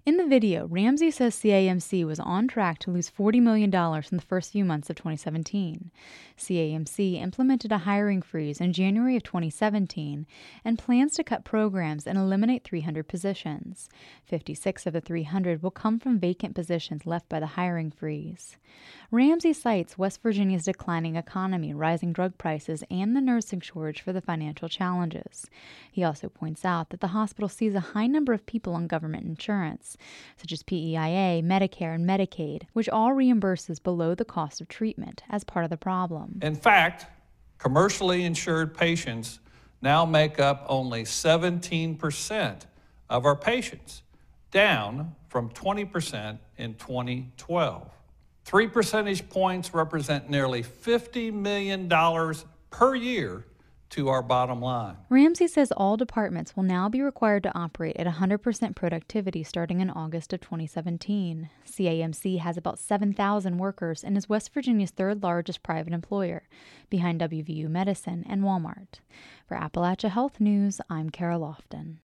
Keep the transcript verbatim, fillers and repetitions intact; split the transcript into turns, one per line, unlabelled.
In the video, Ramsey says C A M C was on track to lose forty million dollars in the first few months of twenty seventeen. C A M C implemented a hiring freeze in January of twenty seventeen and plans to cut programs and eliminate three hundred positions. fifty-six of the three hundred will come from vacant positions left by the hiring freeze. Ramsey cites West Virginia's declining economy, rising drug prices, and the nursing shortage for the financial challenges. He also points out that the hospital sees a high number of people on government insurance, such as P E I A, Medicare, and Medicaid, which all reimburses below the cost of treatment as part of the problem.
In fact, commercially insured patients now make up only seventeen percent of our patients, down from twenty percent in twenty twelve. Three percentage points represent nearly fifty million dollars per year to our bottom line.
Ramsey says all departments will now be required to operate at one hundred percent productivity starting in August of twenty seventeen. C A M C has about seven thousand workers and is West Virginia's third largest private employer, behind W V U Medicine and Walmart. For Appalachia Health News, I'm Kara Lofton.